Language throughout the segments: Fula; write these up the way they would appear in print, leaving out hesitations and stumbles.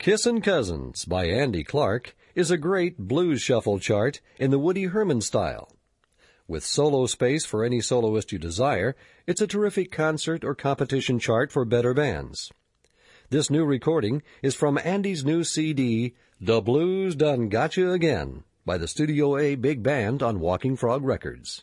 Kissin' Cousins by Andy Clark is a great blues shuffle chart in the Woody Herman style. With solo space for any soloist you desire, it's a terrific concert or competition chart for better bands. This new recording is from Andy's new CD, "The Blues Done Gotcha Again," by the Studio A Big Band on Walking Frog Records.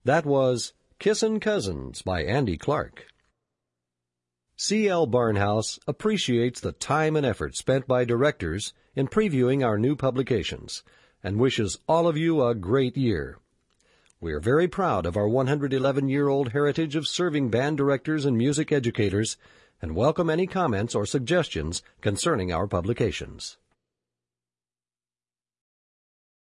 That was Kissin' Cousins by Andy Clark. C.L. Barnhouse appreciates the time and effort spent by directors in previewing our new publications and wishes all of you a great year. We are very proud of our 111-year-old heritage of serving band directors and music educators and welcome any comments or suggestions concerning our publications.